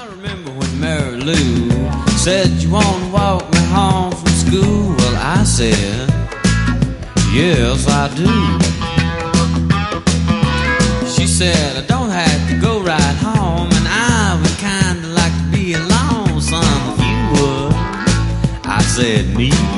remember when Mary Lou said, "You wanna walk me home from school?" Well, I said, "Yes, I do." She said, "I don't have to go right home, and I would kinda like to be alone, son, if you would." I said, "Me